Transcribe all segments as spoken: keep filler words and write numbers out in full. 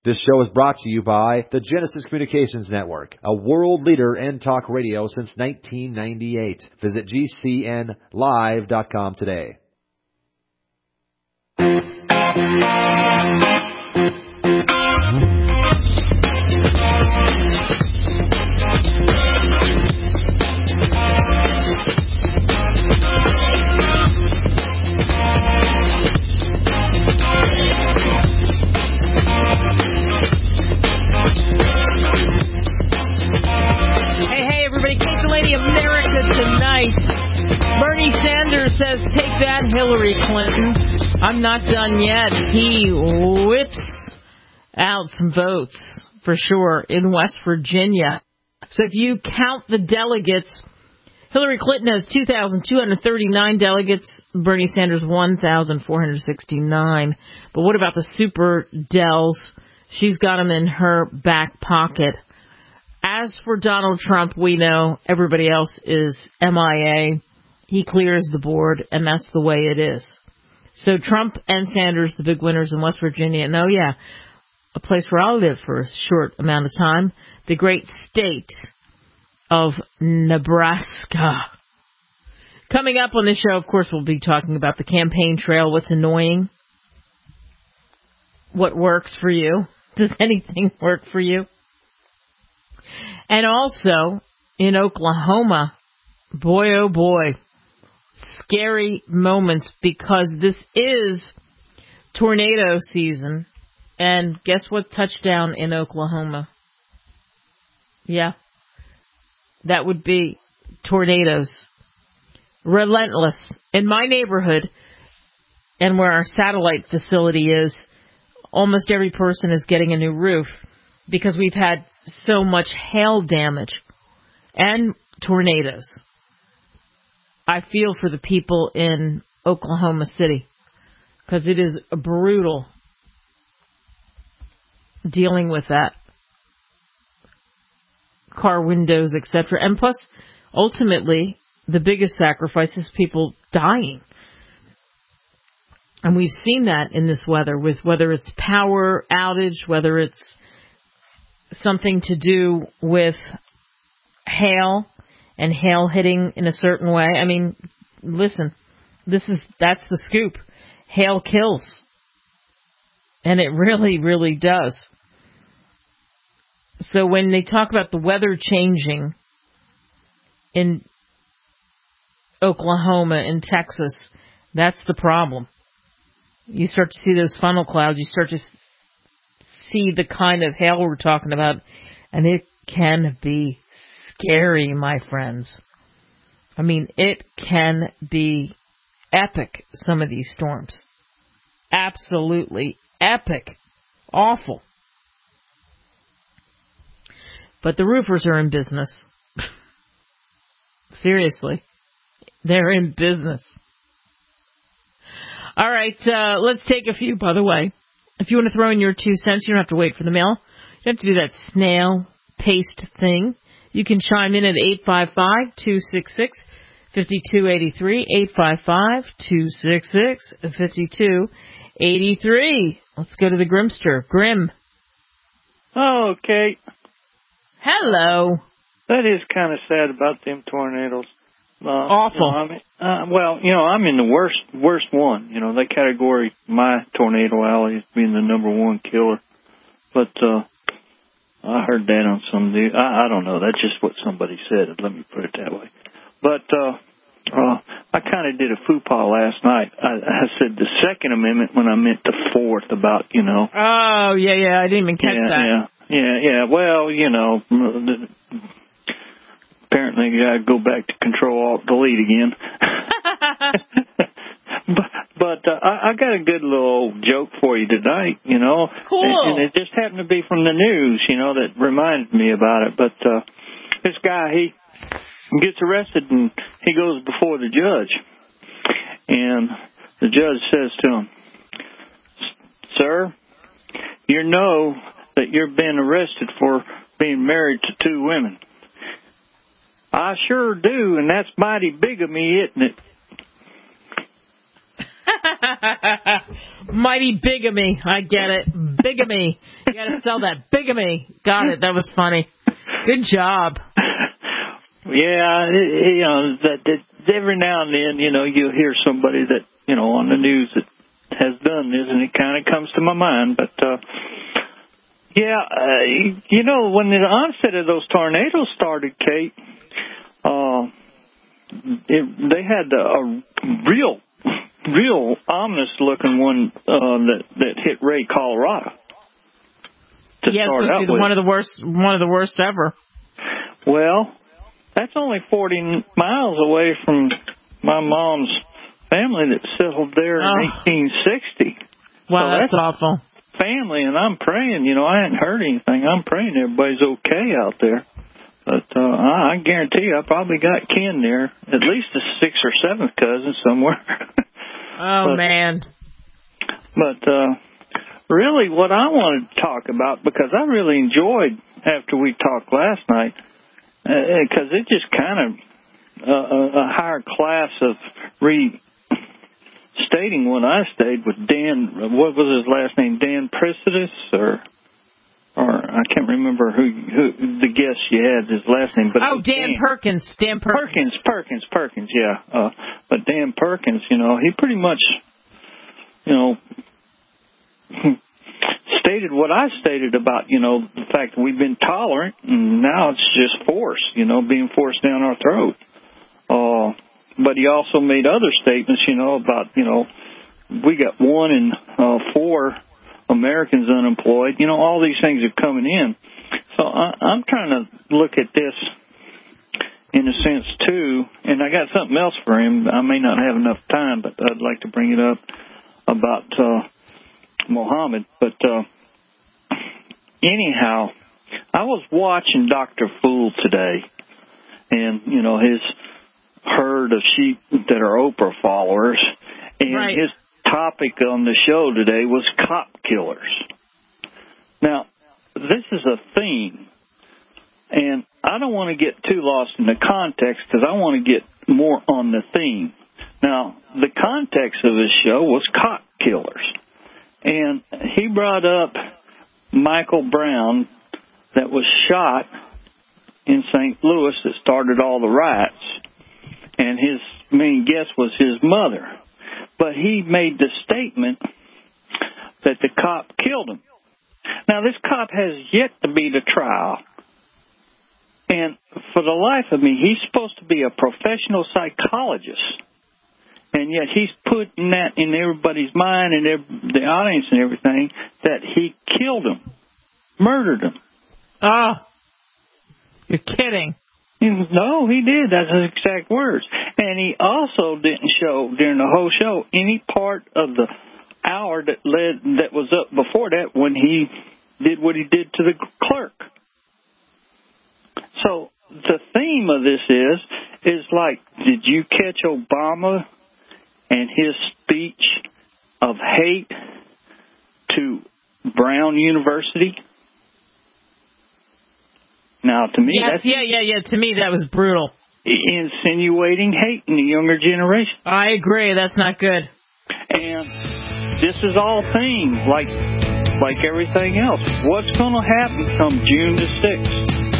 This show is brought to you by the Genesis Communications Network, a world leader in talk radio since nineteen ninety-eight. Visit G C N live dot com today. America tonight. Bernie Sanders says, take that, Hillary Clinton. I'm not done yet. He whips out some votes, for sure, in West Virginia. So if you count the delegates, Hillary Clinton has two thousand two hundred thirty-nine delegates, Bernie Sanders one thousand four hundred sixty-nine. But what about the super Dels? She's got them in her back pocket. As for Donald Trump, we know everybody else is M I A. He clears the board, and that's the way it is. So Trump and Sanders, the big winners in West Virginia. And oh, yeah, a place where I'll live for a short amount of time, the great state of Nebraska. Coming up on this show, of course, we'll be talking about the campaign trail, what's annoying, what works for you. Does anything work for you? And also, in Oklahoma, boy, oh boy, scary moments because this is tornado season. And guess what touched down in Oklahoma? Yeah, that would be tornadoes. Relentless. In my neighborhood, and where our satellite facility is, almost every person is getting a new roof. Because we've had so much hail damage and tornadoes. I feel for the people in Oklahoma City because it is brutal dealing with that. Car windows, et cetera. And plus, ultimately, the biggest sacrifice is people dying. And we've seen that in this weather, with whether it's power outage, whether it's something to do with hail and hail hitting in a certain way. I mean, listen, this is, that's the scoop. Hail kills. And it really, really does. So when they talk about the weather changing in Oklahoma, in Texas, that's the problem. You start to see those funnel clouds, you start to see the kind of hail we're talking about, and it can be scary, my friends. I mean, it can be epic, some of these storms. Absolutely epic. Awful. But the roofers are in business. Seriously. They're in business. All right, uh, let's take a few, by the way. If you want to throw in your two cents, you don't have to wait for the mail. You have to do that snail paste thing. You can chime in at eight five five, two six six, five two eight three, eight five five, two six six, five two eight three. Let's go to the Grimster. Grim. Oh, Kate. Hello. That is kind of sad about them tornadoes. Uh, Awful. You know, I mean, uh, well, you know, I'm in the worst worst one. You know, that category, my tornado alley, as being the number one killer. But uh, I heard that on some. I, I don't know. That's just what somebody said. Let me put it that way. But uh, uh, I kind of did a faux pas last night. I, I said the Second Amendment when I meant the Fourth. About you know. Oh yeah, yeah. I didn't even catch yeah, that. Yeah, yeah, yeah. Well, you know. The, Apparently, you got to go back to Control Alt Delete again. but but uh, I, I got a good little joke for you tonight. You know, cool. And, and it just happened to be from the news. You know, that reminded me about it. But uh, this guy, he gets arrested and he goes before the judge, and the judge says to him, "Sir, you know that you're being arrested for being married to two women." "I sure do, and that's mighty big of me, isn't it?" mighty bigamy. I get it. Bigamy. You got to sell that bigamy. Got it. That was funny. Good job. Yeah, it, you know, that, that every now and then, you know, you'll hear somebody that, you know, on the news that has done this, and it kind of comes to my mind. But, uh, yeah, uh, you know, when the onset of those tornadoes started, Kate, uh, it, they had a, a real, real ominous-looking one uh, that, that hit Ray, Colorado. Yes, it was one of the worst, one of the worst ever. Well, that's only forty miles away from my mom's family that settled there in oh. eighteen sixty. Wow, so that's, that's awful. Family, and I'm praying, you know, I hadn't heard anything. I'm praying everybody's okay out there. But uh, I, I guarantee you, I probably got kin there, at least a sixth or seventh cousin somewhere. Oh, but, man. But uh, really what I wanted to talk about, because I really enjoyed after we talked last night, because uh, it just kind of uh, a, a higher class of restating when I stayed with Dan. What was his last name? Dan Precious, or or I can't remember who, who the guest you had. His last name, but oh, Dan, Dan Perkins. Dan Perkins. Perkins. Perkins. Perkins. Yeah. Uh, but Dan Perkins, you know, he pretty much, you know, stated what I stated about, you know, the fact that we've been tolerant, and now it's just force, you know, being forced down our throat. Uh, but he also made other statements, you know, about, you know, we got one in uh, four Americans unemployed. You know, all these things are coming in. So I, I'm trying to look at this in a sense, too, and I got something else for him. I may not have enough time, but I'd like to bring it up about uh, Mohammed. But uh, anyhow, I was watching Doctor Fool today, and, you know, his herd of sheep that are Oprah followers, and right. his topic on the show today was cop killers. Now, this is a theme, and I don't want to get too lost in the context because I want to get more on the theme. Now, the context of this show was cop killers, and he brought up Michael Brown that was shot in Saint Louis that started all the riots, and his main guest was his mother. But he made the statement that the cop killed him. Now, this cop has yet to be to trial. And for the life of me, he's supposed to be a professional psychologist. And yet he's putting that in everybody's mind and every, the audience and everything that he killed him, murdered him. Oh, you're kidding. No, he did. That's his exact words. And he also didn't show during the whole show any part of the hour that led that was up before that when he did what he did to the clerk. So the theme of this is is like, did you catch Obama and his speech of hate to Brown University? Now, to me, yes, that's... yeah, yeah, yeah. To me, that was brutal. Insinuating hate in the younger generation. I agree. That's not good. And this is all themed, like, like everything else. What's going to happen come June the sixth?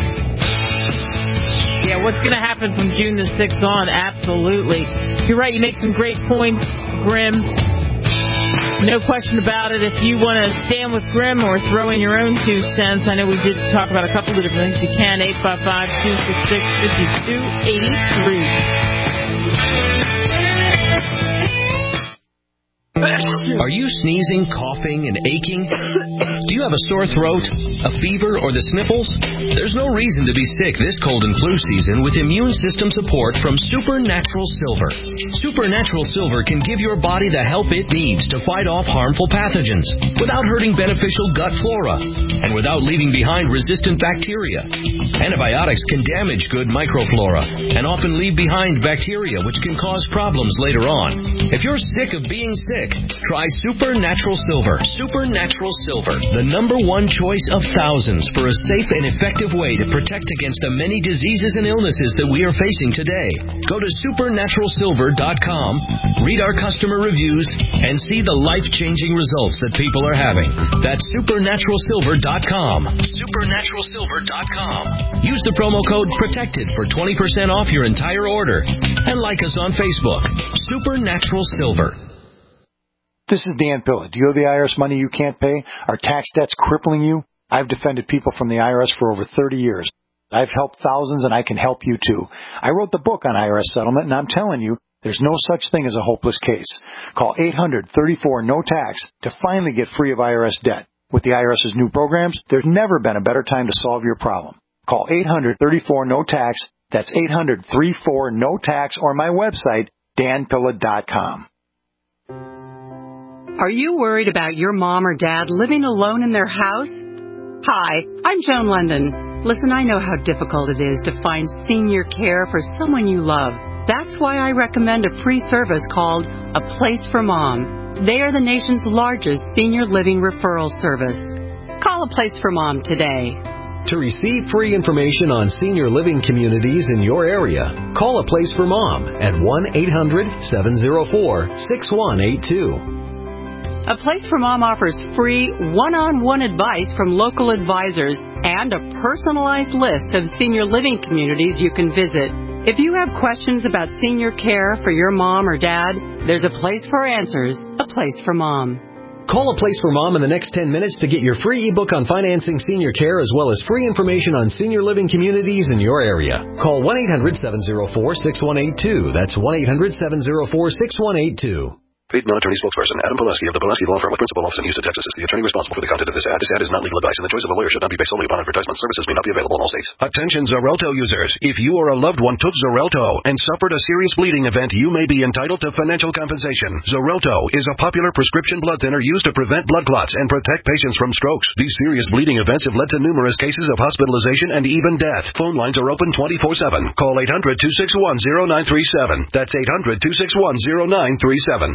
Yeah, what's going to happen from June the sixth on? Absolutely. You're right. You make some great points, Grim. No question about it. If you want to stand with Grim or throw in your own two cents, I know we did talk about a couple of different things. You can, eight five five, two six six, five two eight three. Are you sneezing, coughing, and aching? Do you have a sore throat, a fever, or the sniffles? There's no reason to be sick this cold and flu season with immune system support from Supernatural Silver. Supernatural Silver can give your body the help it needs to fight off harmful pathogens without hurting beneficial gut flora and without leaving behind resistant bacteria. Antibiotics can damage good microflora and often leave behind bacteria which can cause problems later on. If you're sick of being sick, try Supernatural Silver. Supernatural Silver, the number one choice of thousands for a safe and effective way to protect against the many diseases and illnesses that we are facing today. Go to supernatural silver dot com, read our customer reviews, and see the life-changing results that people are having. That's supernatural silver dot com. supernatural silver dot com. Use the promo code PROTECTED for twenty percent off your entire order. And like us on Facebook. Supernatural Silver. This is Dan Pilla. Do you have the I R S money you can't pay? Are tax debts crippling you? I've defended people from the I R S for over thirty years. I've helped thousands, and I can help you too. I wrote the book on I R S settlement, and I'm telling you, there's no such thing as a hopeless case. Call eight hundred, thirty-four, no tax to finally get free of I R S debt. With the IRS's new programs, there's never been a better time to solve your problem. Call eight hundred, thirty-four, no tax. That's eight hundred, thirty-four, no tax, or my website, dan pilla dot com. Are you worried about your mom or dad living alone in their house? Hi, I'm Joan London. Listen, I know how difficult it is to find senior care for someone you love. That's why I recommend a free service called A Place for Mom. They are the nation's largest senior living referral service. Call A Place for Mom today. To receive free information on senior living communities in your area, call A Place for Mom at one eight hundred, seven oh four, six one eight two. A Place for Mom offers free one-on-one advice from local advisors and a personalized list of senior living communities you can visit. If you have questions about senior care for your mom or dad, there's a place for answers, A Place for Mom. Call A Place for Mom in the next ten minutes to get your free ebook on financing senior care as well as free information on senior living communities in your area. Call one eight hundred, seven oh four, six one eight two. That's one eight hundred, seven oh four, six one eight two. Paid non-attorney spokesperson Adam Pileski of the Pileski Law Firm with principal office in Houston, Texas is the attorney responsible for the content of this ad. This ad is not legal advice, and the choice of a lawyer should not be based solely upon advertisement. Services may not be available in all states. Attention Xarelto users. If you or a loved one took Xarelto and suffered a serious bleeding event, you may be entitled to financial compensation. Xarelto is a popular prescription blood thinner used to prevent blood clots and protect patients from strokes. These serious bleeding events have led to numerous cases of hospitalization and even death. Phone lines are open twenty-four seven. Call eight hundred, two six one, oh nine three seven. That's eight hundred, two six one, oh nine three seven.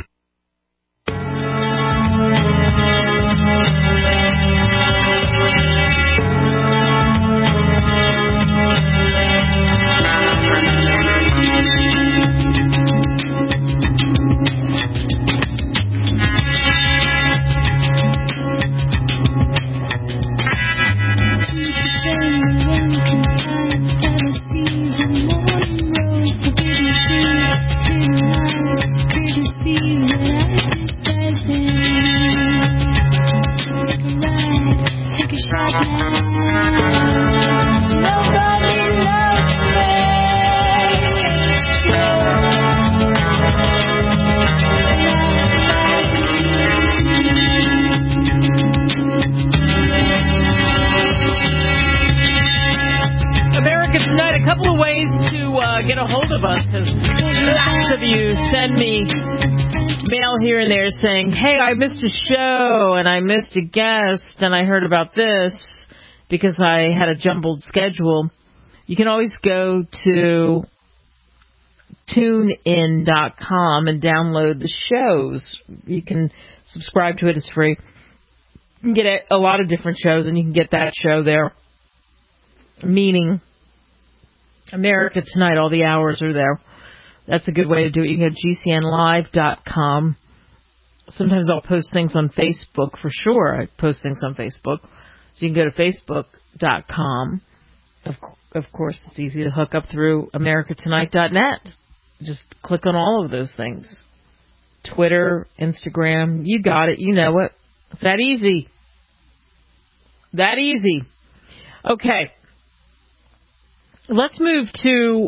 Get a hold of us, because lots of you send me mail here and there saying, hey, I missed a show and I missed a guest and I heard about this because I had a jumbled schedule. You can always go to tune in dot com and download the shows. You can subscribe to it. It's free. You can get a lot of different shows, and you can get that show there, meaning America Tonight, all the hours are there. That's a good way to do it. You can go to G C N live dot com. Sometimes I'll post things on Facebook for sure. I post things on Facebook. So you can go to facebook dot com. Of, of course, it's easy to hook up through America Tonight dot net. Just click on all of those things. Twitter, Instagram, you got it. You know it. It's that easy. That easy. Okay. Let's move to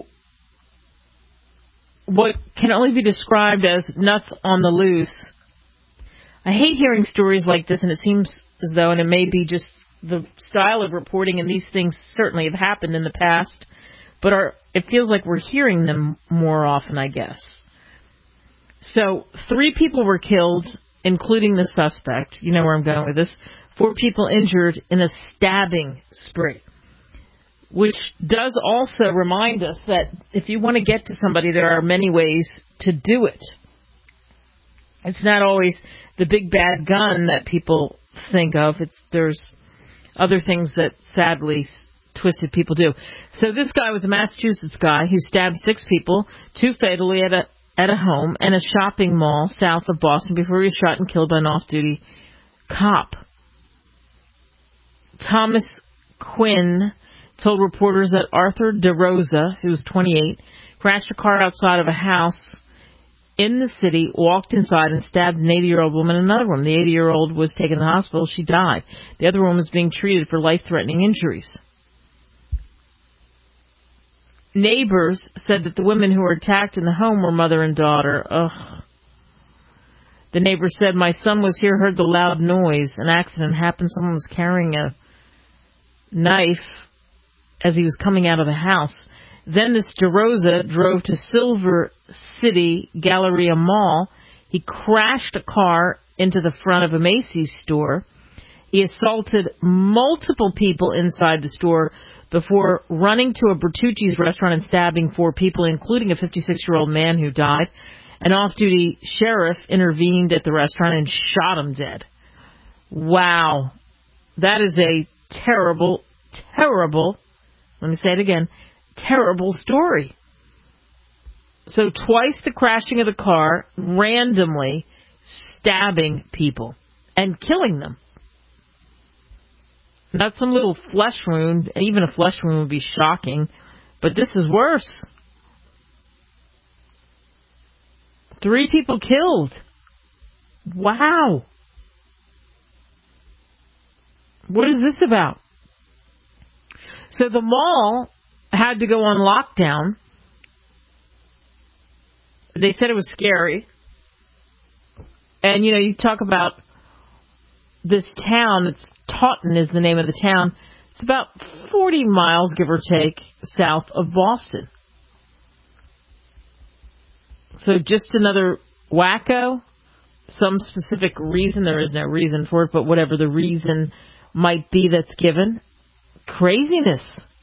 what can only be described as nuts on the loose. I hate hearing stories like this, and it seems as though, and it may be just the style of reporting, and these things certainly have happened in the past, but are, it feels like we're hearing them more often, I guess. So, three people were killed, including the suspect. You know where I'm going with this. Four people injured in a stabbing spree. Which does also remind us that if you want to get to somebody, there are many ways to do it. It's not always the big bad gun that people think of. It's there's other things that sadly twisted people do. So this guy was a Massachusetts guy who stabbed six people, two fatally at a at a home and a shopping mall south of Boston before he was shot and killed by an off-duty cop. Thomas Quinn told reporters that Arthur DeRosa, who was twenty-eight, crashed a car outside of a house in the city, walked inside and stabbed an eighty-year-old woman and another woman. The eighty-year-old was taken to the hospital. She died. The other woman was being treated for life-threatening injuries. Neighbors said that the women who were attacked in the home were mother and daughter. Ugh. The neighbor said, my son was here, heard the loud noise. An accident happened. Someone was carrying a knife as he was coming out of the house. Then this DeRosa drove to Silver City Galleria Mall. He crashed a car into the front of a Macy's store. He assaulted multiple people inside the store before running to a Bertucci's restaurant and stabbing four people, including a fifty-six-year-old man who died. An off-duty sheriff intervened at the restaurant and shot him dead. Wow. That is a terrible, terrible, let me say it again, terrible story. So twice the crashing of the car, randomly stabbing people and killing them. Not some little flesh wound. Even a flesh wound would be shocking, but this is worse. Three people killed. Wow. What is this about? So the mall had to go on lockdown. They said it was scary. And, you know, you talk about this town, it's Taunton is the name of the town. It's about forty miles, give or take, south of Boston. So just another wacko, some specific reason. There is no reason for it, but whatever the reason might be that's given. Craziness.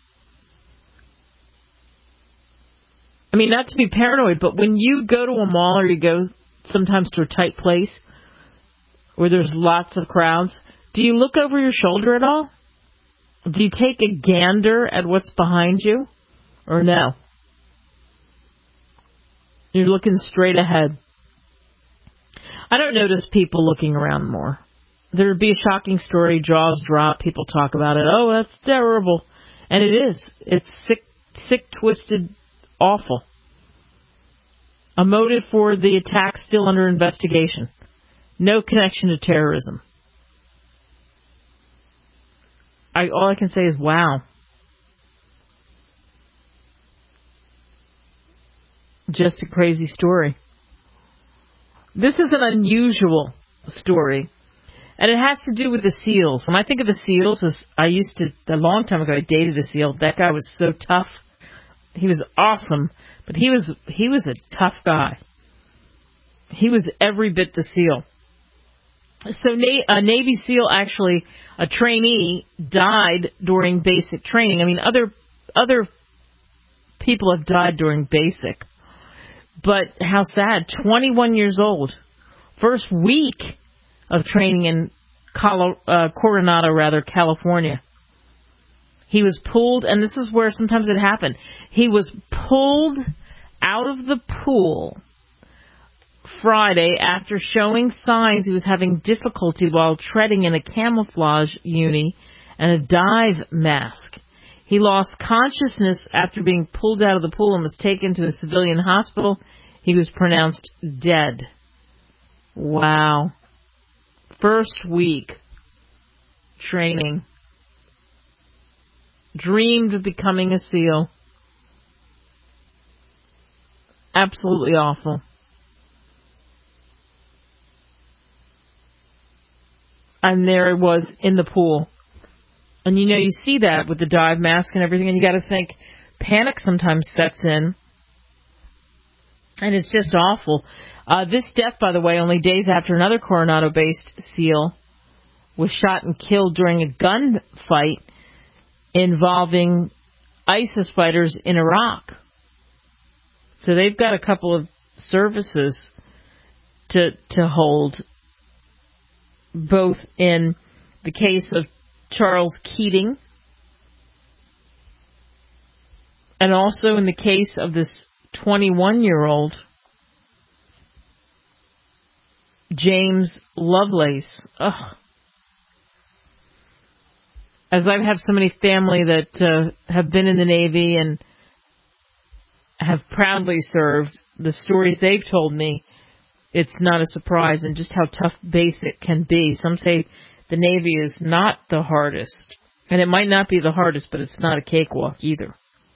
I mean, not to be paranoid, but when you go to a mall or you go sometimes to a tight place where there's lots of crowds, do you look over your shoulder at all? Do you take a gander at what's behind you? Or no? You're looking straight ahead. I don't notice people looking around more. There would be a shocking story, jaws drop, people talk about it. Oh, that's terrible. And it is. It's sick, sick, twisted, awful. A motive for the attack still under investigation. No connection to terrorism. I, all I can say is, wow. Just a crazy story. This is an unusual story, and it has to do with the SEALs. When I think of the SEALs, as I used to, a long time ago, I dated a SEAL. That guy was so tough. He was awesome, but he was he was a tough guy. He was every bit the SEAL. So a Navy SEAL, actually, a trainee, died during basic training. I mean, other other people have died during basic. But how sad, twenty-one years old, first week of training in Colo, uh, Coronado, rather, California. He was pulled, and this is where sometimes it happened. He was pulled out of the pool Friday after showing signs he was having difficulty while treading in a camouflage uni and a dive mask. He lost consciousness after being pulled out of the pool and was taken to a civilian hospital. He was pronounced dead. Wow. First week training. Dreamed of becoming a SEAL. Absolutely awful. And there it was in the pool. And you know, you see that with the dive mask and everything, and you got to think panic sometimes sets in. And it's just awful. Uh, this death, by the way, only days after another Coronado-based SEAL was shot and killed during a gunfight involving ISIS fighters in Iraq. So they've got a couple of services to to hold, both in the case of Charles Keating, and also in the case of this twenty-one-year-old James Lovelace. Ugh. As I have so many family that uh, have been in the Navy and have proudly served, the stories they've told me, it's not a surprise, and just how tough base it can be. Some say the Navy is not the hardest, and it might not be the hardest, but it's not a cakewalk either.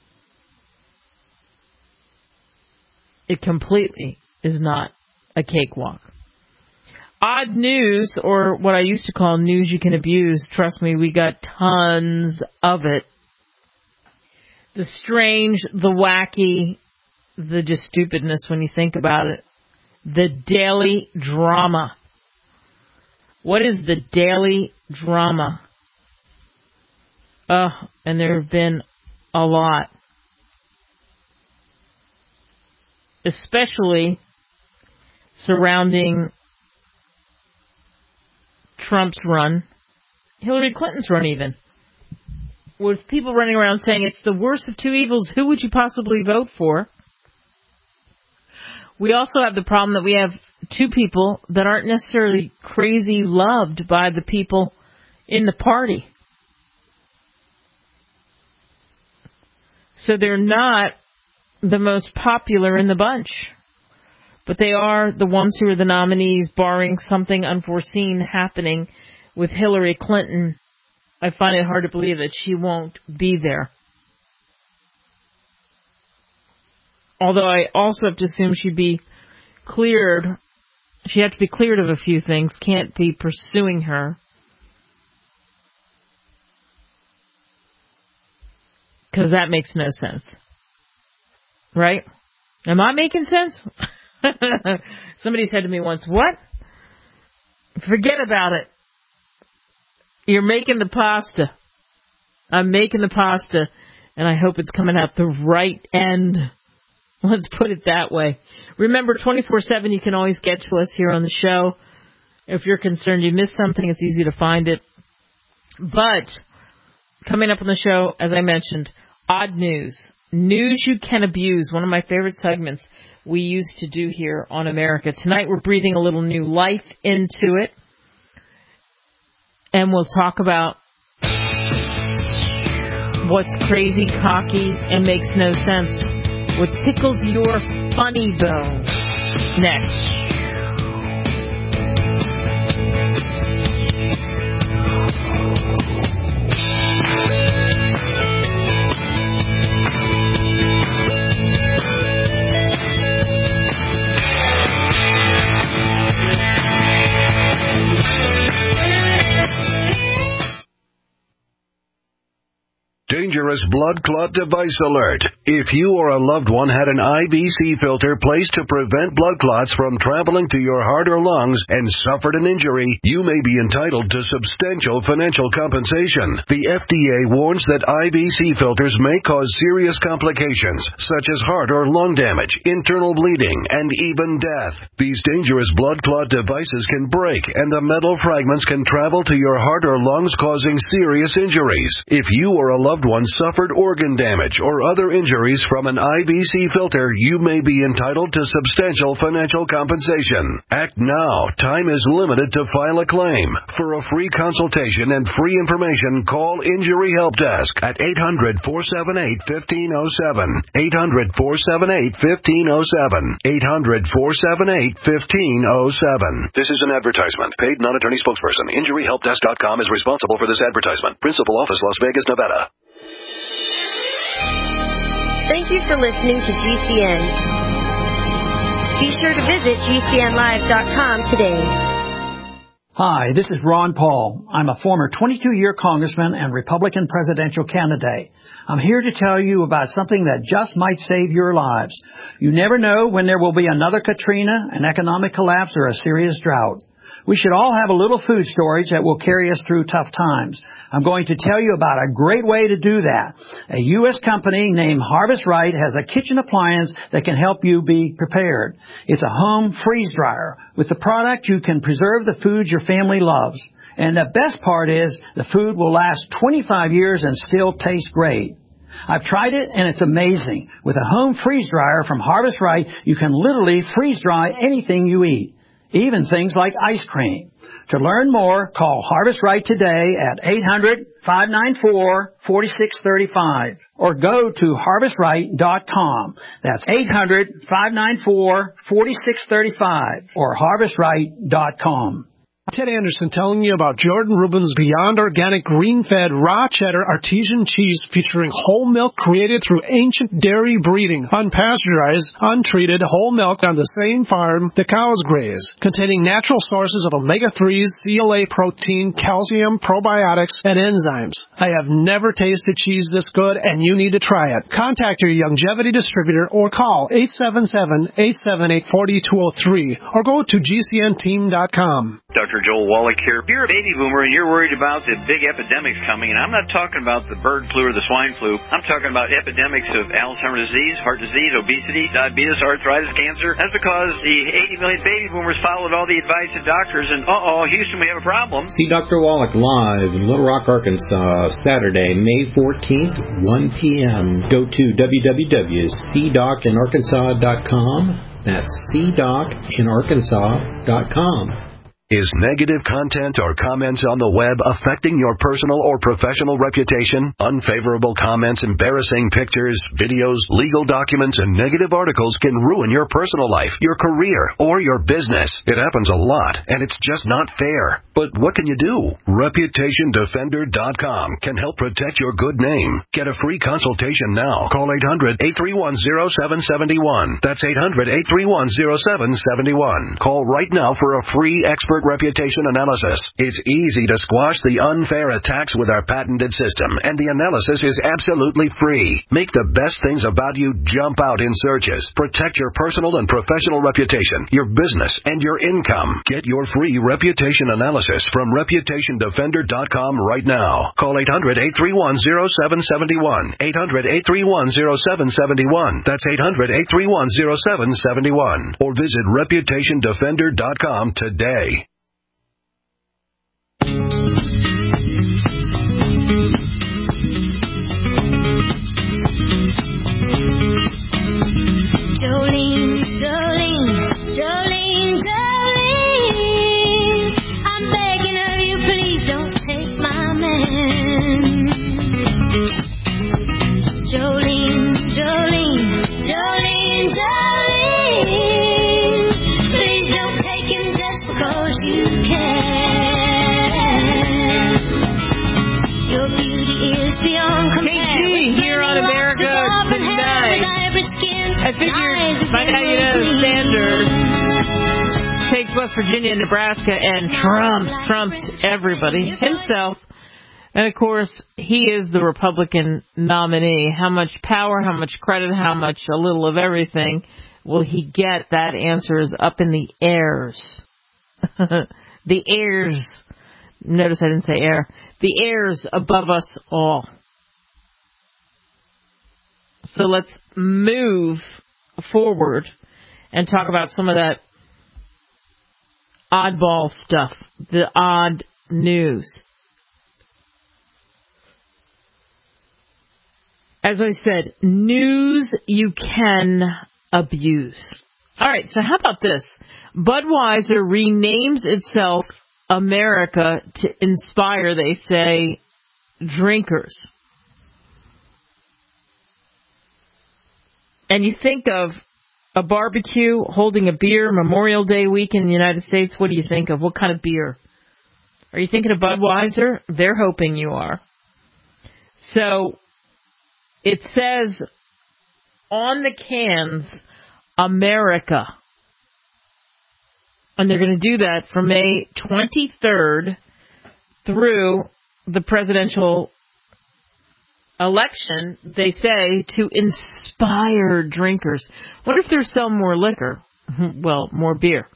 It completely is not a cakewalk. Odd news, or what I used to call news you can abuse. Trust me, we got tons of it. The strange, the wacky, the just stupidness when you think about it. The daily drama. What is the daily drama? Uh, and there have been a lot. Especially surrounding Trump's run, Hillary Clinton's run even. With people running around saying it's the worst of two evils, who would you possibly vote for? We also have the problem that we have two people that aren't necessarily crazy loved by the people in the party. So they're not the most popular in the bunch. But they are the ones who are the nominees, barring something unforeseen happening with Hillary Clinton. I find it hard to believe that she won't be there. Although I also have to assume she'd be cleared. She'd have to be cleared of a few things. Can't be pursuing her. Because that makes no sense. Right? Am I making sense? Somebody said to me once, what? Forget about it. You're making the pasta. I'm making the pasta, and I hope it's coming out the right end. Let's put it that way. Remember, twenty-four seven, you can always get to us here on the show. If you're concerned you missed something, it's easy to find it. But coming up on the show, as I mentioned, odd news. News you can abuse, one of my favorite segments we used to do here on America. Tonight we're breathing a little new life into it. And we'll talk about what's crazy, cocky, and makes no sense. What tickles your funny bone. Next. Dangerous blood clot device alert. If you or a loved one had an I V C filter placed to prevent blood clots from traveling to your heart or lungs and suffered an injury, you may be entitled to substantial financial compensation. The F D A warns that I V C filters may cause serious complications, such as heart or lung damage, internal bleeding, and even death. These dangerous blood clot devices can break, and the metal fragments can travel to your heart or lungs, causing serious injuries. If you or a loved one suffered organ damage or other injuries from an I V C filter, you may be entitled to substantial financial compensation. Act now. Time is limited to file a claim. For a free consultation and free information, call Injury Help Desk at eight hundred, four seven eight, one five zero seven. eight hundred, four seven eight, one five zero seven. eight hundred, four seven eight, one five zero seven. This is an advertisement. Paid non-attorney spokesperson. Injury Help Desk dot com is responsible for this advertisement. Principal office, Las Vegas, Nevada. Thank you for listening to G C N. Be sure to visit G C N live dot com today. Hi, this is Ron Paul. I'm a former twenty-two-year congressman and Republican presidential candidate. I'm here to tell you about something that just might save your lives. You never know when there will be another Katrina, an economic collapse, or a serious drought. We should all have a little food storage that will carry us through tough times. I'm going to tell you about a great way to do that. A U S company named Harvest Right has a kitchen appliance that can help you be prepared. It's a home freeze dryer. With the product, you can preserve the foods your family loves. And the best part is the food will last twenty-five years and still taste great. I've tried it, and it's amazing. With a home freeze dryer from Harvest Right, you can literally freeze dry anything you eat, even things like ice cream. To learn more, call Harvest Right today at eight hundred, five nine four, four six three five or go to harvest right dot com. That's eight hundred, five nine four, four six three five or harvest right dot com. Ted Anderson telling you about Jordan Rubin's Beyond Organic Green-Fed Raw Cheddar Artesian Cheese featuring whole milk created through ancient dairy breeding, unpasteurized, untreated whole milk on the same farm the cows graze, containing natural sources of omega threes, C L A protein, calcium, probiotics, and enzymes. I have never tasted cheese this good, and you need to try it. Contact your Youngevity distributor or call eight seven seven, eight seven eight, four two zero three or go to G C N team dot com. Doctor Joel Wallach here. If you're a baby boomer and you're worried about the big epidemics coming, and I'm not talking about the bird flu or the swine flu, I'm talking about epidemics of Alzheimer's disease, heart disease, obesity, diabetes, arthritis, cancer. That's because the eighty million baby boomers followed all the advice of doctors, and uh-oh, Houston, we have a problem. See Doctor Wallach live in Little Rock, Arkansas, Saturday, May fourteenth, one p.m. Go to w w w dot c doc in arkansas dot com. That's c doc in arkansas dot com. Is negative content or comments on the web affecting your personal or professional reputation? Unfavorable comments, embarrassing pictures, videos, legal documents, and negative articles can ruin your personal life, your career, or your business. It happens a lot, and it's just not fair. But what can you do? reputation defender dot com can help protect your good name. Get a free consultation now. Call eight hundred, eight three one, zero seven seven one. That's eight hundred, eight three one, zero seven seven one. Call right now for a free expert reputation analysis. It's easy to squash the unfair attacks with our patented system, and the analysis is absolutely free. Make the best things about you jump out in searches. Protect your personal and professional reputation, your business, and your income. Get your free reputation analysis from reputation defender dot com right now. Call eight hundred, eight three one, zero seven seven one. eight hundred, eight three one, zero seven seven one. That's eight hundred, eight three one, zero seven seven one. Or visit reputation defender dot com today. Jolene, Jolene, Jolene, Jolene, I'm begging of you, please don't take my man. Jolene, Jolene, Jolene, Jolene, please don't take him just because you can. Your beauty is beyond compare. K G here on America Tonight. I figured by now you know Sanders takes West Virginia and Nebraska and Trump trumped everybody himself. And, of course, he is the Republican nominee. How much power, how much credit, how much a little of everything will he get? That answer is up in the airs. The airs. Notice I didn't say air. The airs above us all. So let's move forward and talk about some of that oddball stuff, the odd news. As I said, news you can abuse. All right, so how about this? Budweiser renames itself America to inspire, they say, drinkers. And you think of a barbecue, holding a beer, Memorial Day week in the United States, what do you think of? What kind of beer? Are you thinking of Budweiser? They're hoping you are. So it says on the cans, America. And they're going to do that from May twenty-third through the presidential election, they say, to inspire drinkers. What if there's some more liquor? Well, more beer.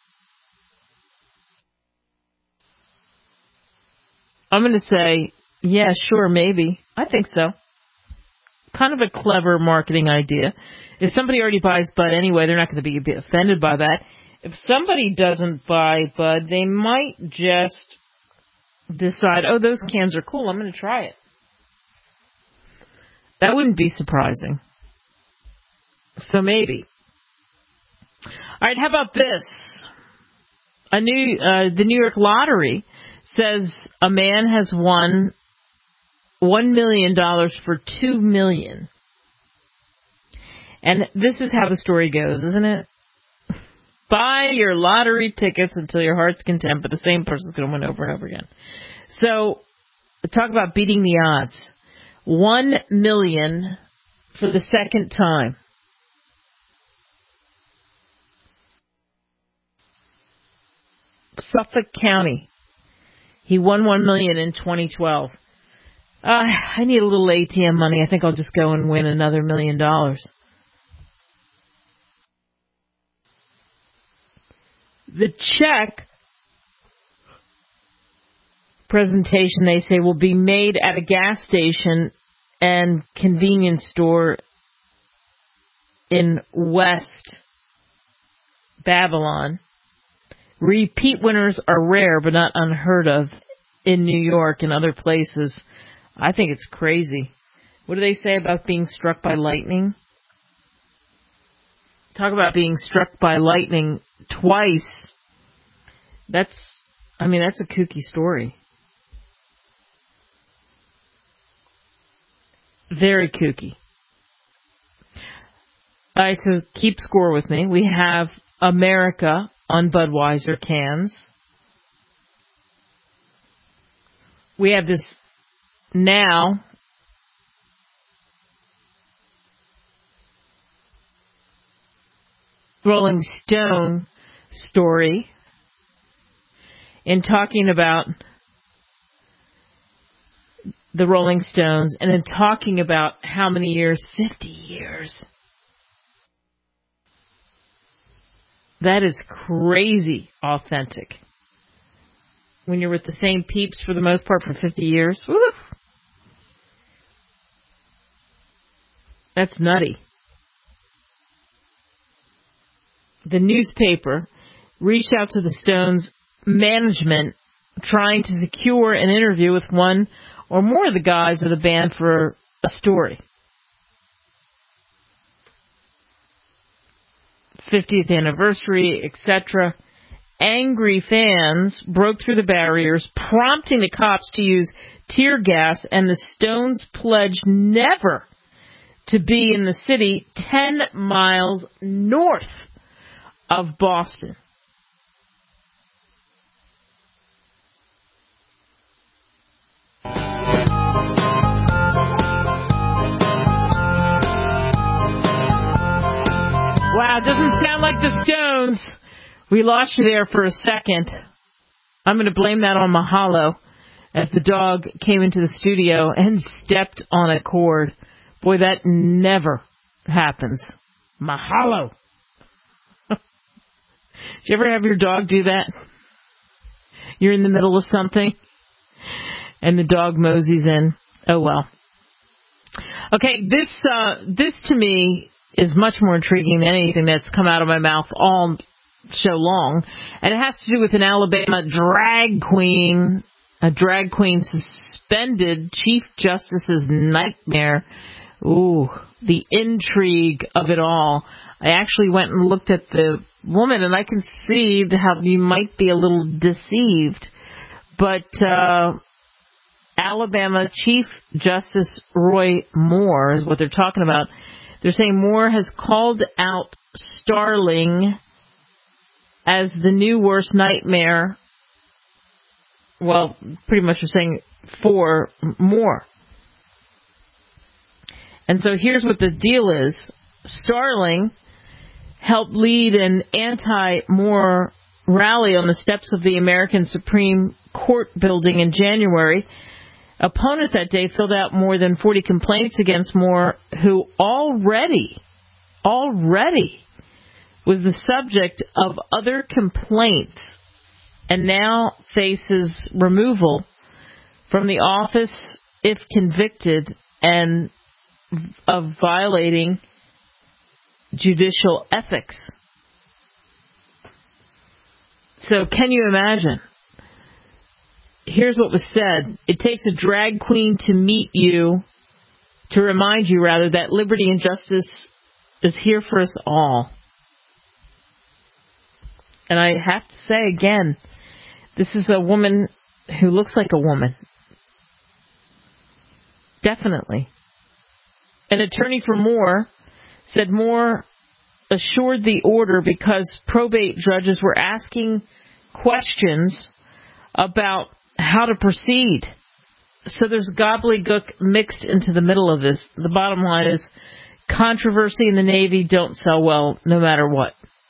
I'm going to say, yeah, sure, maybe. I think so. Kind of a clever marketing idea. If somebody already buys Bud anyway, they're not going to be offended by that. If somebody doesn't buy Bud, they might just decide, oh, those cans are cool, I'm going to try it. That wouldn't be surprising. So maybe. All right, how about this? A new, uh, the New York Lottery says a man has won one million dollars for two million dollars. And this is how the story goes, isn't it? Buy your lottery tickets until your heart's content, but the same person's going to win over and over again. So, talk about beating the odds. One million for the second time. Suffolk County. He won one million in twenty twelve. Uh, I need a little A T M money. I think I'll just go and win another million dollars. The check presentation, they say, will be made at a gas station and convenience store in West Babylon. Repeat winners are rare, but not unheard of in New York and other places. I think it's crazy. What do they say about being struck by lightning? Talk about being struck by lightning twice. That's, I mean, that's a kooky story. Very kooky. All right, so keep score with me. We have America on Budweiser cans. We have this now Rolling Stone story in talking about the Rolling Stones and in talking about how many years? fifty years. That is crazy authentic. When you're with the same peeps for the most part for fifty years. Woo! That's nutty. The newspaper reached out to the Stones management trying to secure an interview with one or more of the guys of the band for a story. fiftieth anniversary, et cetera. Angry fans broke through the barriers, prompting the cops to use tear gas, and the Stones pledged never to be in the city ten miles north of Boston. Wow, doesn't sound like the Stones. We lost you there for a second. I'm going to blame that on Mahalo as the dog came into the studio and stepped on a cord. Boy, that never happens. Mahalo. Did you ever have your dog do that? You're in the middle of something and the dog moseys in. Oh, well. Okay, this uh, this to me is much more intriguing than anything that's come out of my mouth all show long. And it has to do with an Alabama drag queen, a drag queen suspended Chief Justice's nightmare. Ooh, the intrigue of it all. I actually went and looked at the woman, and I can see how you might be a little deceived. But uh, Alabama Chief Justice Roy Moore is what they're talking about. They're saying Moore has called out Starling as the new worst nightmare. Well, pretty much they're saying for Moore. And so here's what the deal is. Starling helped lead an anti-Moore rally on the steps of the American Supreme Court building in January. Opponents that day filled out more than forty complaints against Moore, who already, already was the subject of other complaints and now faces removal from the office if convicted and of violating judicial ethics. So can you imagine? here's what was said. It takes a drag queen to meet you, to remind you, rather, that liberty and justice is here for us all. And I have to say again, this is a woman who looks like a woman. Definitely. An attorney for Moore said Moore assured the order because probate judges were asking questions about how to proceed. So there's gobbledygook mixed into the middle of this. The bottom line is controversy in the Navy don't sell well no matter what.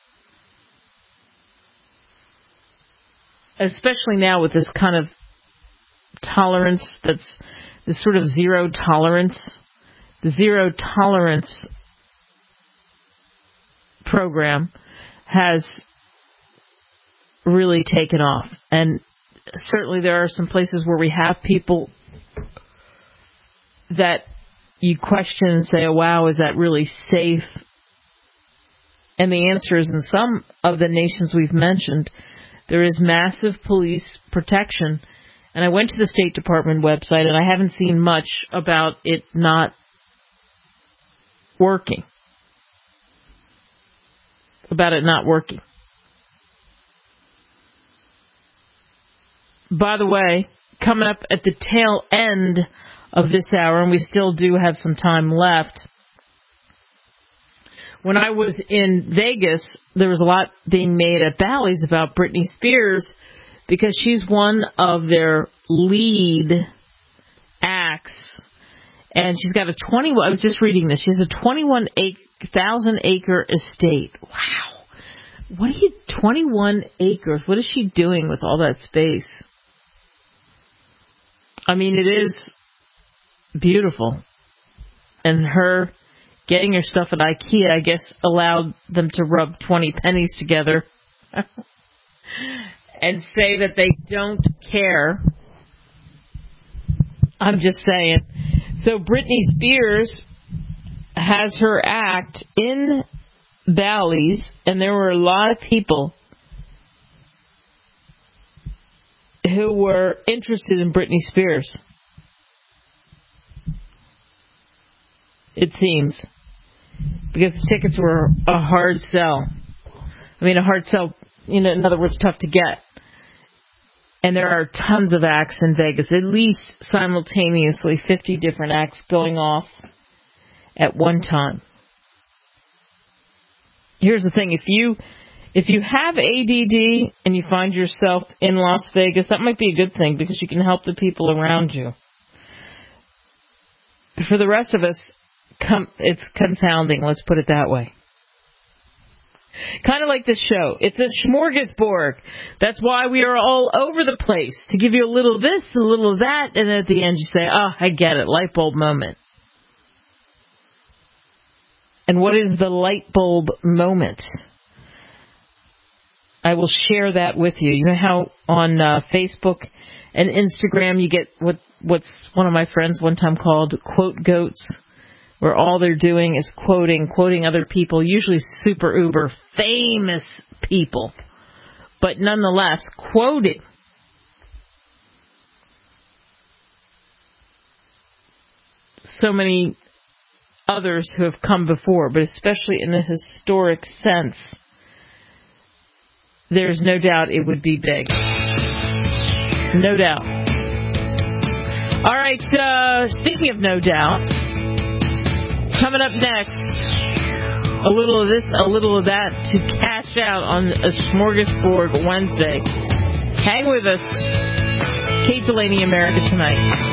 Especially now with this kind of tolerance that's this sort of zero tolerance. The zero tolerance program has really taken off. And certainly there are some places where we have people that you question and say, oh, wow, is that really safe? And the answer is in some of the nations we've mentioned, there is massive police protection. And I went to the State Department website, and I haven't seen much about it not working. About it not working. By the way, coming up at the tail end of this hour, and we still do have some time left, when I was in Vegas, there was a lot being made at Bally's about Britney Spears because she's one of their lead acts. And she's got a twenty. I was just reading this. She has a twenty-one thousand acre estate. Wow. What are you, twenty-one acres? What is she doing with all that space? I mean, it is beautiful. And her getting her stuff at IKEA, I guess, allowed them to rub twenty pennies together and say that they don't care. I'm just saying. So Britney Spears has her act in Bally's, and there were a lot of people who were interested in Britney Spears. It seems. Because the tickets were a hard sell. I mean, a hard sell, you know, in other words, tough to get. And there are tons of acts in Vegas, at least simultaneously, fifty different acts going off at one time. Here's the thing, if you if you have A D D and you find yourself in Las Vegas, that might be a good thing because you can help the people around you. For the rest of us, com- it's confounding, let's put it that way. Kind of like this show. It's a smorgasbord. That's why we are all over the place, to give you a little of this, a little of that, and then at the end you say, oh, I get it, light bulb moment. And what is the light bulb moment? I will share that with you. You know how on uh, Facebook and Instagram you get what what's one of my friends one time called quote goats, where all they're doing is quoting, quoting other people, usually super uber famous people, but nonetheless quoting. So many others who have come before, but especially in a historic sense, there's no doubt it would be big. No doubt. All right, uh, speaking of no doubt, coming up next, a little of this, a little of that to cash out on a Smorgasbord Wednesday. Hang with us. Kate Delaney, America Tonight.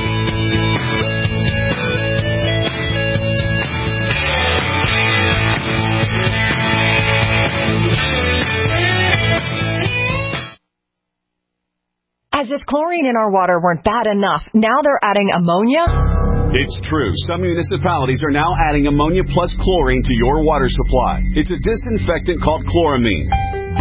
As if chlorine in our water weren't bad enough, now they're adding ammonia? It's true. Some municipalities are now adding ammonia plus chlorine to your water supply. It's a disinfectant called chloramine.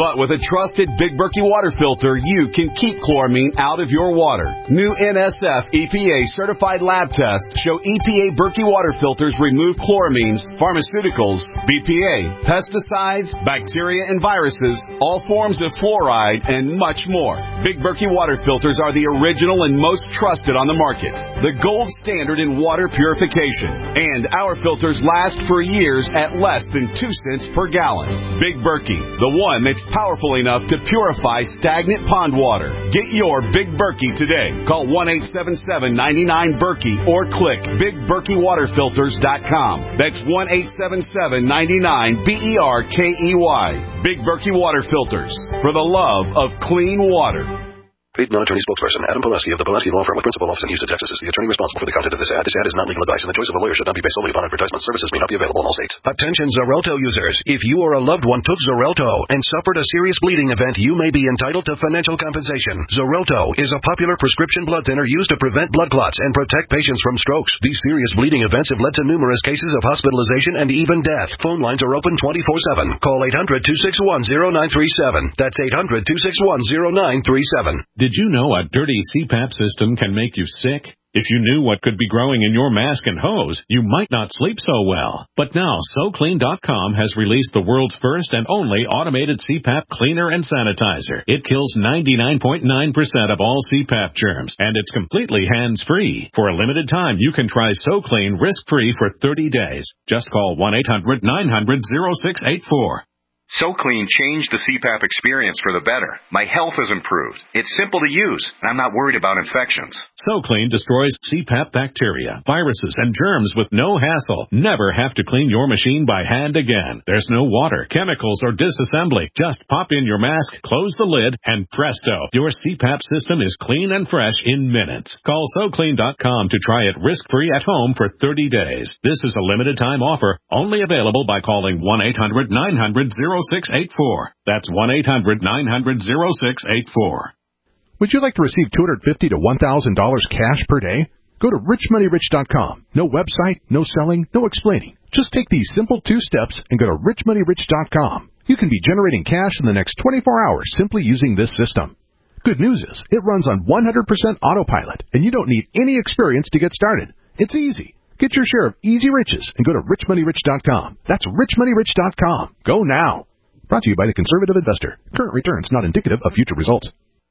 But with a trusted Big Berkey water filter, you can keep chloramine out of your water. New N S F E P A certified lab tests show E P A Berkey water filters remove chloramines, pharmaceuticals, B P A, pesticides, bacteria and viruses, all forms of fluoride, and much more. Big Berkey water filters are the original and most trusted on the market. The gold standard in water purification. And our filters last for years at less than two cents per gallon. Big Berkey, the one that's powerful enough to purify stagnant pond water. Get your Big Berkey today. Call one eight seven seven, nine nine, Berkey or click big berkey water filters dot com. That's one eight seven seven, nine nine, B E R K E Y. Big Berkey Water Filters, for the love of clean water. Paid non-attorney spokesperson Adam Pulaski of the Pulaski Law Firm with principal office in Houston, Texas is the attorney responsible for the content of this ad. This ad is not legal advice, and the choice of a lawyer should not be based solely upon advertisement. Services may not be available in all states. Attention Xarelto users. If you or a loved one took Xarelto and suffered a serious bleeding event, you may be entitled to financial compensation. Xarelto is a popular prescription blood thinner used to prevent blood clots and protect patients from strokes. These serious bleeding events have led to numerous cases of hospitalization and even death. Phone lines are open twenty-four seven. Call eight hundred, two six one, zero nine three seven. That's eight hundred, two six one, zero nine three seven. Did you know a dirty C PAP system can make you sick? If you knew what could be growing in your mask and hose, you might not sleep so well. But now, So Clean dot com has released the world's first and only automated C PAP cleaner and sanitizer. It kills ninety-nine point nine percent of all C PAP germs, and it's completely hands-free. For a limited time, you can try So Clean risk-free for thirty days. Just call one eight hundred, nine hundred, oh six eight four. So Clean changed the C PAP experience for the better. My health has improved. It's simple to use, and I'm not worried about infections. So Clean destroys C PAP bacteria, viruses, and germs with no hassle. Never have to clean your machine by hand again. There's no water, chemicals, or disassembly. Just pop in your mask, close the lid, and presto, your C PAP system is clean and fresh in minutes. Call So Clean dot com to try it risk-free at home for thirty days. This is a limited-time offer, only available by calling one eight hundred, nine hundred, oh six eight four. That's one eight hundred, nine hundred, oh six eight four. Would you like to receive two hundred fifty dollars to one thousand dollars cash per day? Go to rich money rich dot com. No website, no selling, no explaining. Just take these simple two steps and go to rich money rich dot com. You can be generating cash in the next twenty-four hours simply using this system. Good news is, it runs on one hundred percent autopilot, and you don't need any experience to get started. It's easy. Get your share of easy riches and go to rich money rich dot com. That's rich money rich dot com. Go now. Brought to you by the Conservative Investor. Current returns not indicative of future results.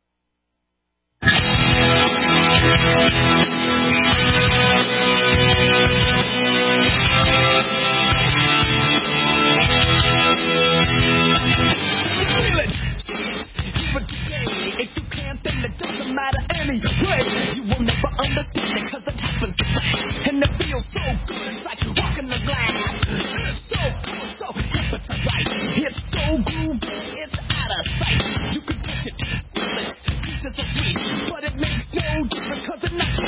If you can't, then it doesn't matter anyway. You will never understand it because it happens to me. And it feels so good, it's like walking the glass. So good, so hypnotized. It's so groovy, it's out of sight. You can touch it, feel it, pieces of sweet, but it makes no difference because it's not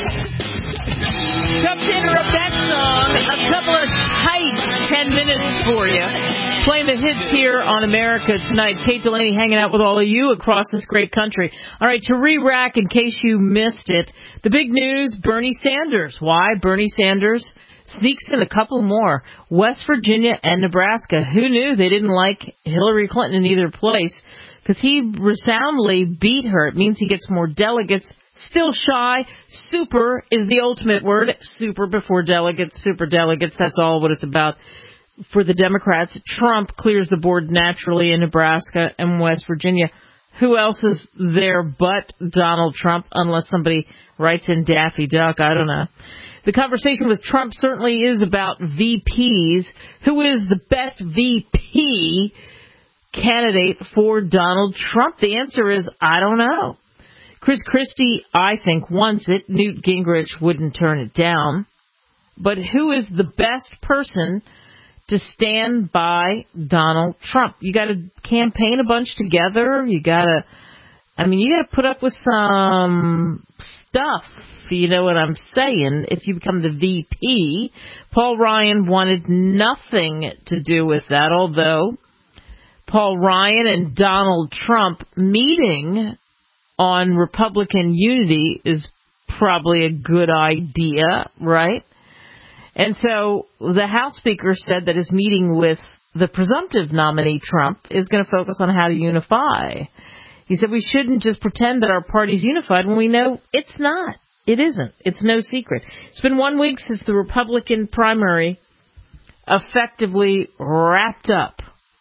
Tough to interrupt that song. A couple of tight ten minutes for you. Playing the hits here on America Tonight. Kate Delaney hanging out with all of you across this great country. All right, to re-rack in case you missed it, the big news, Bernie Sanders. Why? Bernie Sanders sneaks in a couple more. West Virginia and Nebraska. Who knew they didn't like Hillary Clinton in either place? Because he resoundingly beat her. It means he gets more delegates. Still shy. Super is the ultimate word. Super before delegates, super delegates. That's all what it's about. For the Democrats, Trump clears the board naturally in Nebraska and West Virginia. Who else is there but Donald Trump, unless somebody writes in Daffy Duck? I don't know. The conversation with Trump certainly is about V Ps. Who is the best V P candidate for Donald Trump? The answer is, I don't know. Chris Christie, I think, wants it. Newt Gingrich wouldn't turn it down. But who is the best person to stand by Donald Trump? You got to campaign a bunch together. You got to, I mean, you got to put up with some stuff. You know what I'm saying? If you become the V P, Paul Ryan wanted nothing to do with that, although Paul Ryan and Donald Trump meeting on Republican unity is probably a good idea, right? And so the House Speaker said that his meeting with the presumptive nominee, Trump, is going to focus on how to unify. He said we shouldn't just pretend that our party's unified when we know it's not. It isn't. It's no secret. It's been one week since the Republican primary effectively wrapped up.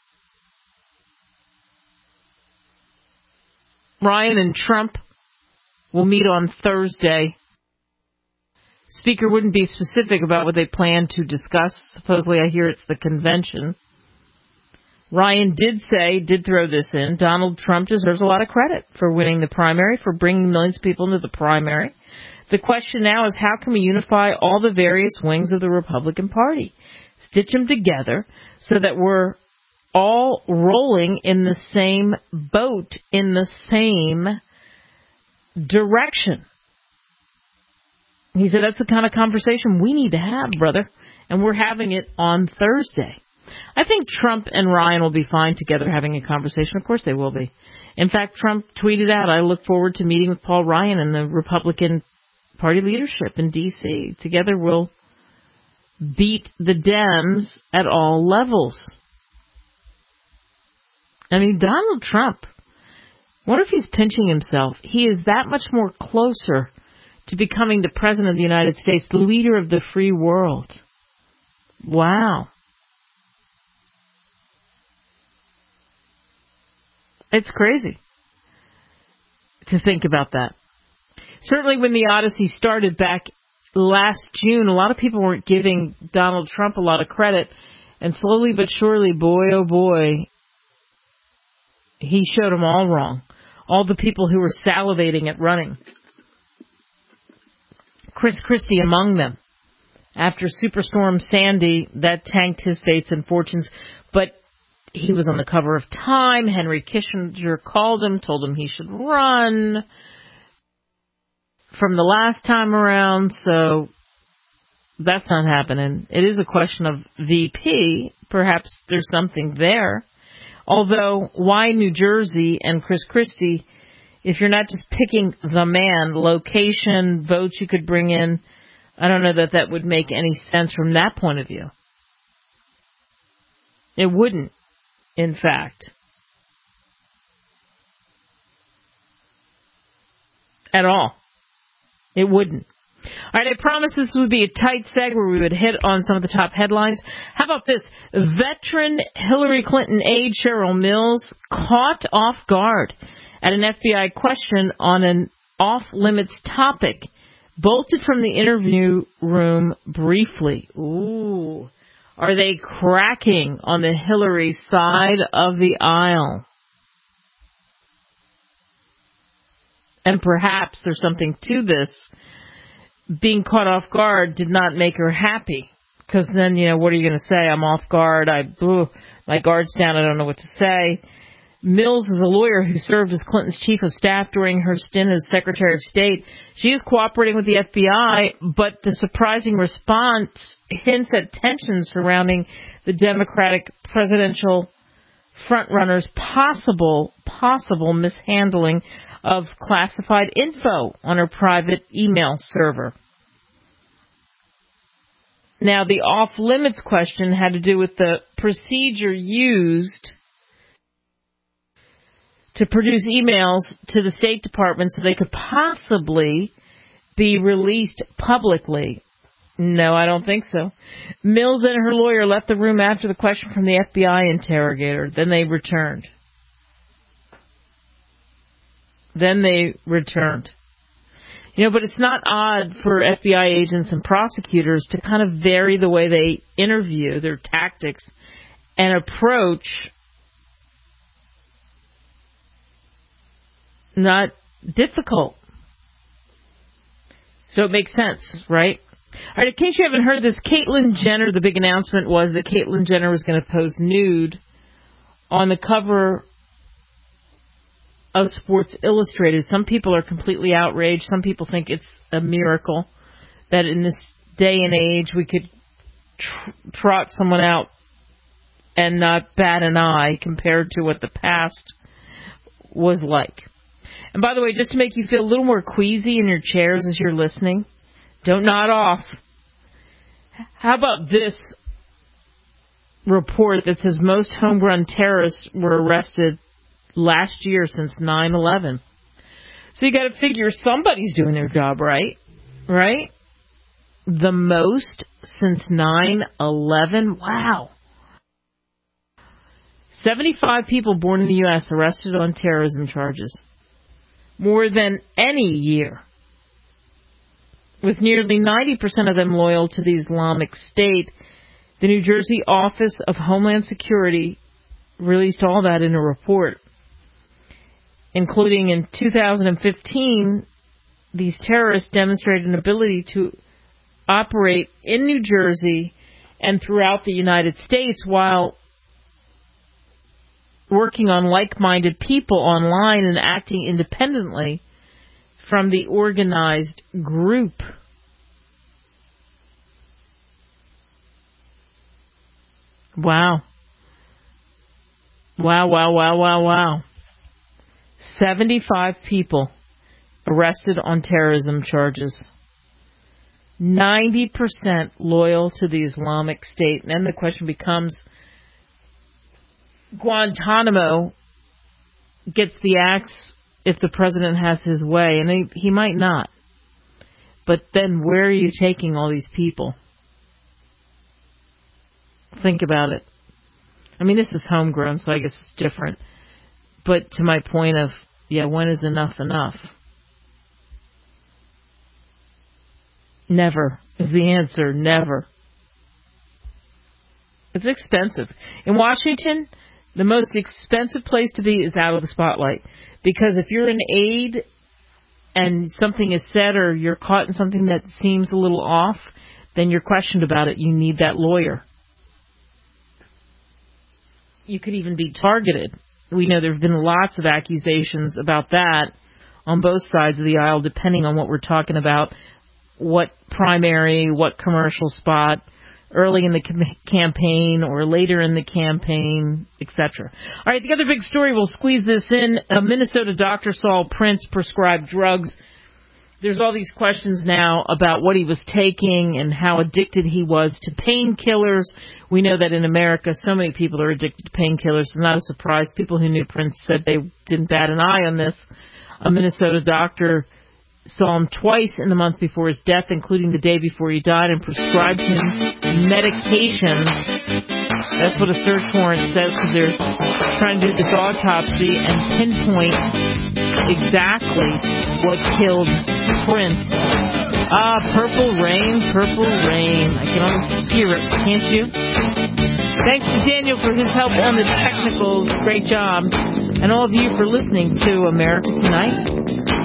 Ryan and Trump will meet on Thursday. Speaker wouldn't be specific about what they plan to discuss. Supposedly, I hear it's the convention. Ryan did say, did throw this in, Donald Trump deserves a lot of credit for winning the primary, for bringing millions of people into the primary. The question now is how can we unify all the various wings of the Republican Party? Stitch them together so that we're all rolling in the same boat, in the same direction. He said that's the kind of conversation we need to have, brother, and we're having it on Thursday. I think Trump and Ryan will be fine together having a conversation. Of course they will be. In fact, Trump tweeted out, I look forward to meeting with Paul Ryan and the Republican Party leadership in D C Together we'll beat the Dems at all levels. I mean, Donald Trump, what if he's pinching himself? He is that much more closer to becoming the President of the United States, the leader of the free world. Wow. It's crazy to think about that. Certainly when the Odyssey started back last June, a lot of people weren't giving Donald Trump a lot of credit. And slowly but surely, boy, oh boy, he showed them all wrong. All the people who were salivating at running. Chris Christie among them. After Superstorm Sandy, that tanked his fates and fortunes. But he was on the cover of Time. Henry Kissinger called him, told him he should run from the last time around. So that's not happening. It is a question of V P. Perhaps there's something there. Although, why New Jersey and Chris Christie, if you're not just picking the man, location, votes you could bring in, I don't know that that would make any sense from that point of view. It wouldn't, in fact. At all. It wouldn't. All right, I promised this would be a tight seg where we would hit on some of the top headlines. How about this? Veteran Hillary Clinton aide Cheryl Mills caught off guard at an F B I question on an off-limits topic, bolted from the interview room briefly. Ooh, are they cracking on the Hillary side of the aisle? And perhaps there's something to this. Being caught off guard did not make her happy. Because then, you know, what are you going to say? I'm off guard. I, ugh, my guard's down. I don't know what to say. Mills is a lawyer who served as Clinton's chief of staff during her stint as Secretary of State. She is cooperating with the F B I, but the surprising response hints at tensions surrounding the Democratic presidential frontrunner's possible, possible mishandling of classified info on her private email server. Now, the off-limits question had to do with the procedure used to produce emails to the State Department so they could possibly be released publicly. No, I don't think so. Mills and her lawyer left the room after the question from the F B I interrogator. Then they returned. Then they returned. You know, but it's not odd for F B I agents and prosecutors to kind of vary the way they interview, their tactics, and approach. Not difficult. So it makes sense, right? All right, in case you haven't heard this, Caitlyn Jenner, the big announcement was that Caitlyn Jenner was going to pose nude on the cover of Sports Illustrated. Some people are completely outraged. Some people think it's a miracle that in this day and age we could tr- trot someone out and not bat an eye compared to what the past was like. And by the way, just to make you feel a little more queasy in your chairs as you're listening, don't nod off. How about this report that says most homegrown terrorists were arrested last year since nine eleven. So you got to figure somebody's doing their job right, right? The most since nine eleven. Wow. seventy-five people born in the U S arrested on terrorism charges. More than any year. With nearly ninety percent of them loyal to the Islamic State, the New Jersey Office of Homeland Security released all that in a report. Including in two thousand fifteen, these terrorists demonstrated an ability to operate in New Jersey and throughout the United States while working on like-minded people online and acting independently from the organized group. Wow. Wow, wow, wow, wow, wow. seventy-five people arrested on terrorism charges. ninety percent loyal to the Islamic State. And then the question becomes, Guantanamo gets the axe if the president has his way, and he, he might not. But then where are you taking all these people? Think about it. I mean, this is homegrown, so I guess it's different. But to my point of, yeah, when is enough enough? Never is the answer. Never. It's expensive. In Washington, the most expensive place to be is out of the spotlight. Because if you're an aide and something is said or you're caught in something that seems a little off, then you're questioned about it. You need that lawyer. You could even be targeted. We know there have been lots of accusations about that on both sides of the aisle, depending on what we're talking about, what primary, what commercial spot, early in the com- campaign or later in the campaign, et cetera. All right, the other big story, we'll squeeze this in. A Minnesota doctor saw Prince prescribe drugs. There's all these questions now about what he was taking and how addicted he was to painkillers. We know that in America, so many people are addicted to painkillers. It's not a surprise. People who knew Prince said they didn't bat an eye on this. A Minnesota doctor saw him twice in the month before his death, including the day before he died, and prescribed him medication. That's what a search warrant says, because they're trying to do this autopsy and pinpoint exactly what killed Prince. Ah, Purple Rain, Purple Rain. I can almost hear it, can't you? Thanks to Daniel for his help on the technicals. Great job. And all of you for listening to America Tonight.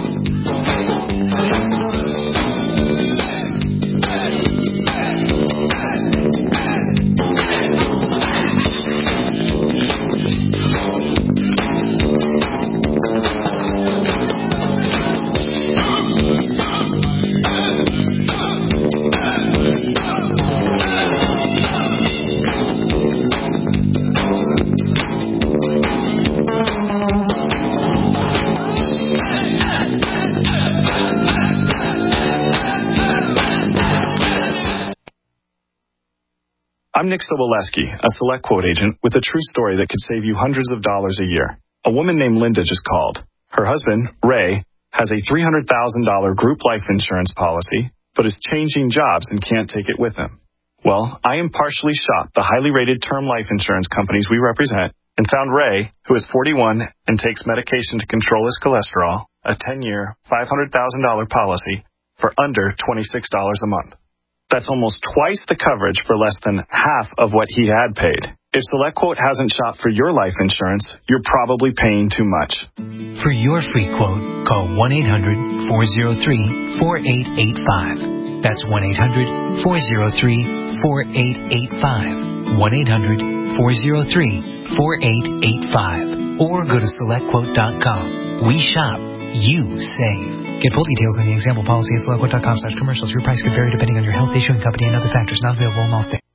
I'm Nick Soboleski, a Select Quote agent with a true story that could save you hundreds of dollars a year. A woman named Linda just called. Her husband, Ray, has a three hundred thousand dollars group life insurance policy, but is changing jobs and can't take it with him. Well, I impartially shopped the highly rated term life insurance companies we represent and found Ray, who is forty-one and takes medication to control his cholesterol, a ten-year, five hundred thousand dollars policy for under twenty-six dollars a month. That's almost twice the coverage for less than half of what he had paid. If SelectQuote hasn't shopped for your life insurance, you're probably paying too much. For your free quote, call one eight hundred, four oh three, four eight eight five. That's one eight hundred, four oh three, four eight eight five. one eight hundred, four oh three, four eight eight five. Or go to select quote dot com. We shop. You save. Get full details in the example policy at select quote dot com slash commercials. Your price could vary depending on your health, issue, and company and other factors. Not available in all states.